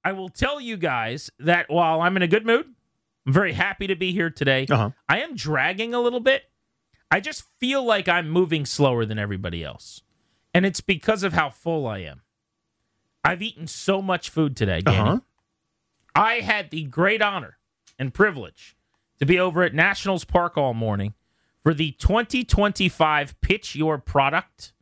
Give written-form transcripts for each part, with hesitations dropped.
I will tell you guys that while I'm in a good mood, I'm very happy to be here today. I am dragging a little bit. I just feel like I'm moving slower than everybody else. And it's because of how full I am. I've eaten so much food today, Danny. I had the great honor and privilege to be over at Nationals Park all morning for the 2025 Pitch Your Product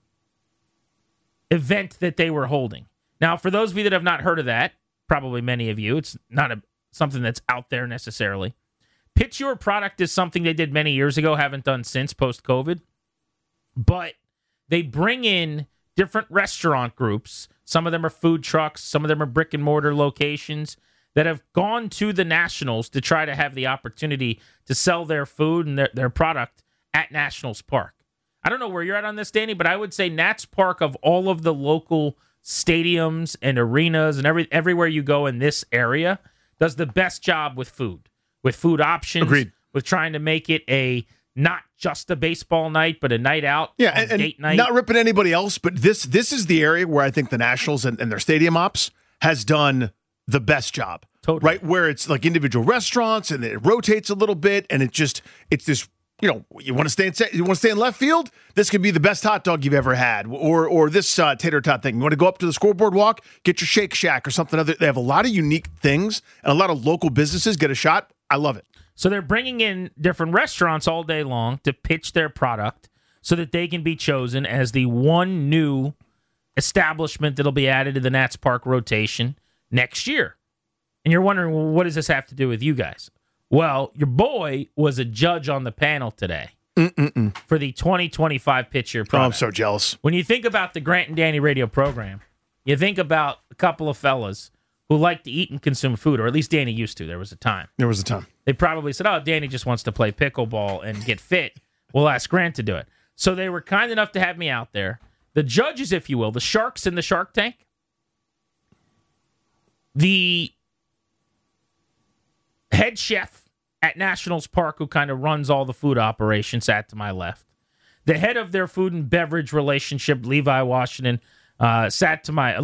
event that they were holding. Now, for those of you that have not heard of that, probably many of you, it's not something that's out there necessarily. Pitch Your Product is something they did many years ago, haven't done since post-COVID. But they bring in different restaurant groups. Some of them are food trucks. Some of them are brick-and-mortar locations that have gone to the Nationals to try to have the opportunity to sell their food and their product at Nationals Park. I don't know where you're at on this, Danny, but I would say Nats Park, of all of the local stadiums and arenas and everywhere you go in this area, does the best job with food options. Agreed. With trying to make it not just a baseball night, but a night out, and date night. Not ripping anybody else, but this is the area where I think the Nationals and their stadium ops has done the best job. Totally. Right? Where it's like individual restaurants and it rotates a little bit, and it's this, you want to stay in left field? This could be the best hot dog you've ever had, or this tater tot thing. You want to go up to the scoreboard walk, get your Shake Shack or something other. They have a lot of unique things, and a lot of local businesses get a shot. I love it. So they're bringing in different restaurants all day long to pitch their product so that they can be chosen as the one new establishment that'll be added to the Nats Park rotation next year. And you're wondering, well, what does this have to do with you guys? Well, your boy was a judge on the panel today for the 2025 Pitch Your Product. Oh, I'm so jealous. When you think about the Grant and Danny radio program, you think about a couple of fellas who like to eat and consume food, or at least Danny used to. There was a time. They probably said, oh, Danny just wants to play pickleball and get fit. We'll ask Grant to do it. So they were kind enough to have me out there. The judges, if you will, the sharks in the Shark Tank, the head chef at Nationals Park, who kind of runs all the food operations, sat to my left. The head of their food and beverage relationship, Levi Washington, sat to my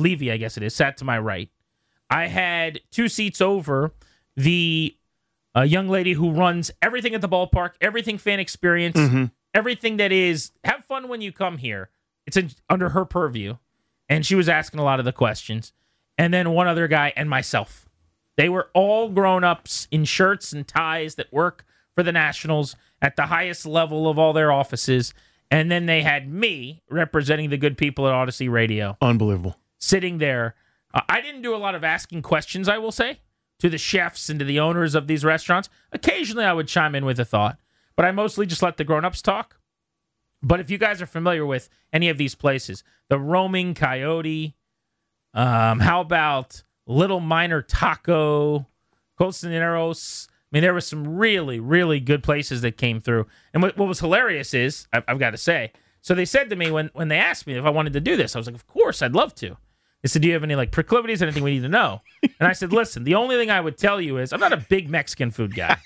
right. I had two seats over the young lady who runs everything at the ballpark, everything fan experience, everything that is have fun when you come here. It's under her purview, and she was asking a lot of the questions. And then one other guy and myself. They were all grown-ups in shirts and ties that work for the Nationals at the highest level of all their offices. And then they had me representing the good people at Odyssey Radio. Unbelievable. Sitting there. I didn't do a lot of asking questions, I will say, to the chefs and to the owners of these restaurants. Occasionally, I would chime in with a thought, but I mostly just let the grown-ups talk. But if you guys are familiar with any of these places, the Roaming Coyote, how about Little Minor Taco, Cocineros? I mean, there were some really, really good places that came through. And what was hilarious is, I've got to say, so they said to me when they asked me if I wanted to do this, I was like, of course, I'd love to. They said, do you have any proclivities, anything we need to know? And I said, listen, the only thing I would tell you is I'm not a big Mexican food guy.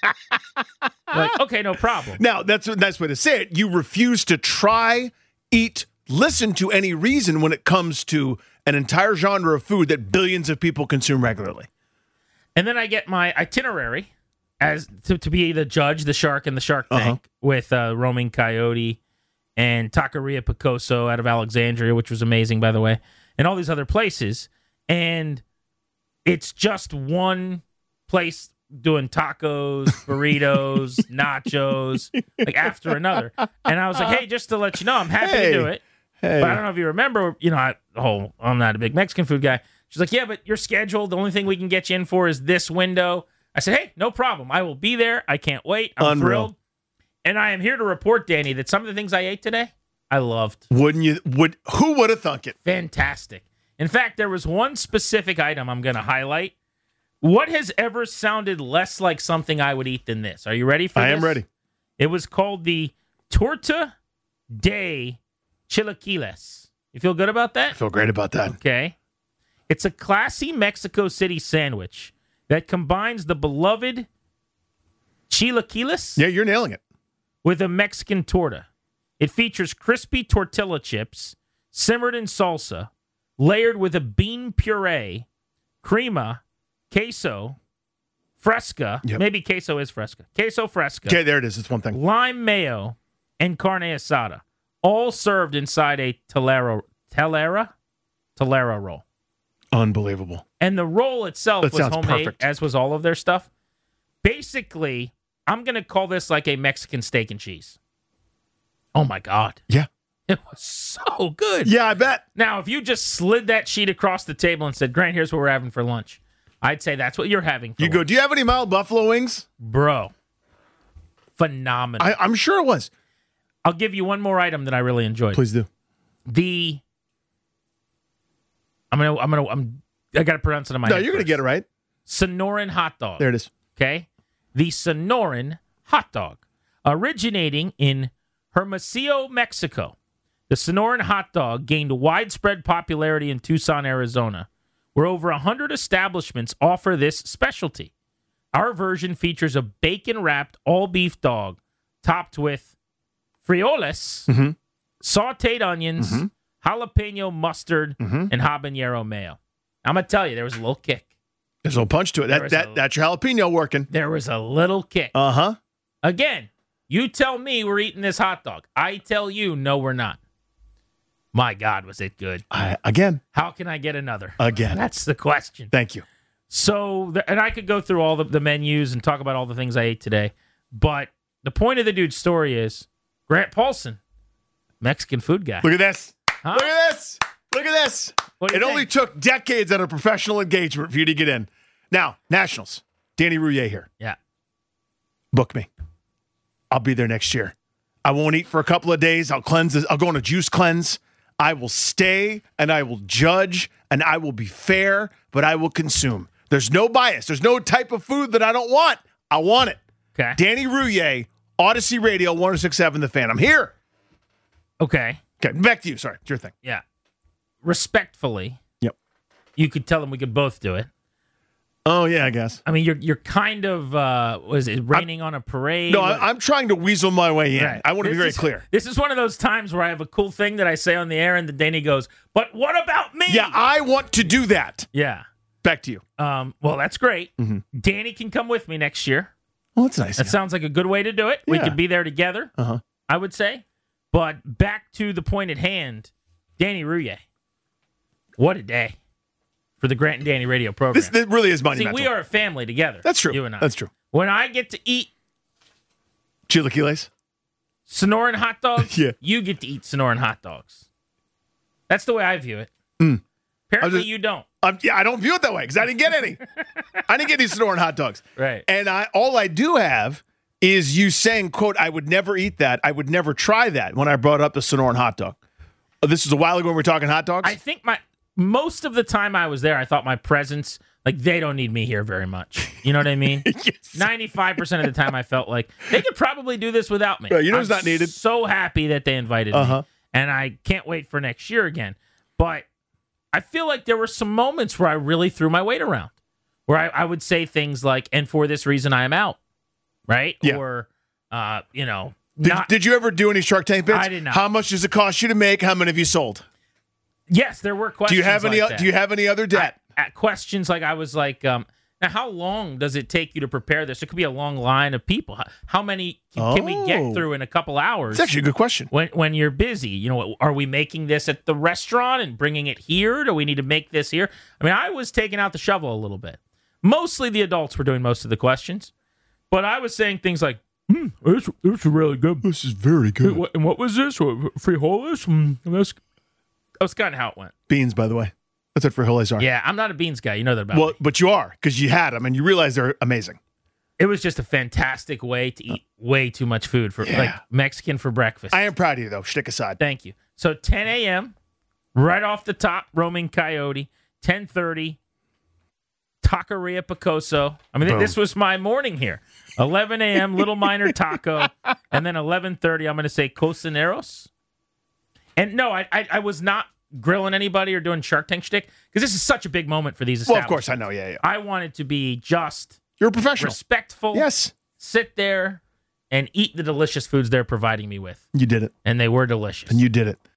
Okay, no problem. Now, that's a nice way to say it. You refuse to try, eat, listen to any reason when it comes to an entire genre of food that billions of people consume regularly. And then I get my itinerary as to be the judge, the shark, and the Shark Tank with Roaming Coyote and Taqueria Picoso out of Alexandria, which was amazing, by the way, and all these other places. And it's just one place doing tacos, burritos, nachos, after another. And I was like, hey, just to let you know, I'm happy to do it. But I don't know if you remember, I'm not a big Mexican food guy. She's like, yeah, but you're scheduled. The only thing we can get you in for is this window. I said, hey, no problem. I will be there. I can't wait. I'm thrilled. And I am here to report, Danny, that some of the things I ate today, I loved. Who would have thunk it? Fantastic. In fact, there was one specific item I'm going to highlight. What has ever sounded less like something I would eat than this? Are you ready for this? I am ready. It was called the Torta de Chilaquiles. You feel good about that? I feel great about that. Okay. It's a classy Mexico City sandwich that combines the beloved chilaquiles. Yeah, you're nailing it. With a Mexican torta. It features crispy tortilla chips, simmered in salsa, layered with a bean puree, crema, queso, fresca. Yep. Maybe queso is fresca. Queso fresca. Okay, there it is. It's one thing. Lime mayo, and carne asada, all served inside a telera roll. Unbelievable. And the roll itself That was sounds homemade, perfect. as was all of their stuff. Basically, I'm going to call this like a Mexican steak and cheese. Oh, my God. Yeah. It was so good. Yeah, I bet. Now, if you just slid that sheet across the table and said, Grant, here's what we're having for lunch, I'd say that's what you're having for You lunch. go, do you have any mild buffalo wings? Bro, phenomenal. I'm sure it was. I'll give you one more item that I really enjoyed. Please do. I got to pronounce it in my No, head you're going to first. get it right. Sonoran hot dog. There it is. Okay? The Sonoran hot dog. Originating in Hermosillo, Mexico, the Sonoran hot dog gained widespread popularity in Tucson, Arizona, where over 100 establishments offer this specialty. Our version features a bacon-wrapped all-beef dog topped with frijoles, sautéed onions, jalapeno mustard, and habanero mayo. I'm going to tell you, there was a little kick. There's a little punch to it. That's your jalapeno working. There was a little kick. Uh-huh. Again, you tell me we're eating this hot dog. I tell you, no, we're not. My God, was it good. Again. How can I get another? Again. That's the question. Thank you. So, and I could go through all the menus and talk about all the things I ate today, but the point of the dude's story is Grant Paulson, Mexican food guy. Look at this. Huh? Look at this. Look at this. What do you It only think? took decades at a professional engagement for you to get in. Now, Nationals. Danny Rouillet here. Yeah. Book me. I'll be there next year. I won't eat for a couple of days. I'll cleanse. I'll go on a juice cleanse. I will stay and I will judge and I will be fair, but I will consume. There's no bias. There's no type of food that I don't want. I want it. Okay. Danny Rouillet, Odyssey Radio, 106.7 The Fan. I'm here. Okay. Okay, back to you. Sorry, it's your thing. Yeah. Respectfully, Yep. you could tell them we could both do it. Oh, yeah, I guess. I mean, you're kind of, was it raining on a parade? No, I'm trying to weasel my way in. Right. I want to be This very is- clear. This is one of those times where I have a cool thing that I say on the air, and then Danny goes, "But what about me?" Yeah, I want to do that. Yeah. Back to you. Well, that's great. Danny can come with me next year. Well, that's nice. That sounds like a good way to do it. We Yeah. could be there together. Uh-huh. I would say. But back to the point at hand, Danny Rouillet. What a day for the Grant and Danny radio program. This really is See, monumental. we are a family together. That's true. You and I. That's true. When I get to eat Chilaquiles? Sonoran hot dogs, Yeah. you get to eat Sonoran hot dogs. That's the way I view it. Apparently, you don't. Yeah, I don't view it that way because I didn't get any. I didn't get any Sonoran hot dogs. Right. And all I do have is you saying, quote, I would never eat that. I would never try that when I brought up the Sonoran hot dog. This was a while ago when we were talking hot dogs? I think most of the time I was there, I thought my presence, like, they don't need me here very much. You know what I mean? Yes. 95% of the time I felt like they could probably do this without me. Right, you know I'm it's not needed. So happy that they invited me. And I can't wait for next year again. But I feel like there were some moments where I really threw my weight around, where I would say things like, and for this reason I am out. Right? Yeah. Or, Did you ever do any Shark Tank bits? I did not. How much does it cost you to make? How many have you sold? Yes, there were questions. Do you have any? like that. Do you have any other debt? At questions like I was like, now how long does it take you to prepare this? It could be a long line of people. How many can we get through in a couple hours? It's actually a good question. When you're busy, you know, are we making this at the restaurant and bringing it here? Do we need to make this here? I mean, I was taking out the shovel a little bit. Mostly the adults were doing most of the questions, but I was saying things like, this is really good. This is very good. And what was this? Frijoles? That was kind of how it went. Beans, by the way. That's what frijoles are. Yeah, I'm not a beans guy. You know that about Well, me. but you are because you had them and you realize they're amazing. It was just a fantastic way to eat way too much food for like Mexican for breakfast. I am proud of you, though. Shtick aside. Thank you. So 10 a.m., right off the top, Roaming Coyote. 10:30, Taqueria Picoso. I mean, this was my morning here. 11 a.m., Little Minor Taco. And then 11:30, I'm going to say Cocineros. And no, I was not grilling anybody or doing Shark Tank shtick because this is such a big moment for these Well, establishments. of course, I know. Yeah. I wanted to be just You're a professional. respectful. Yes. Sit there and eat the delicious foods they're providing me with. You did it. And they were delicious. And you did it.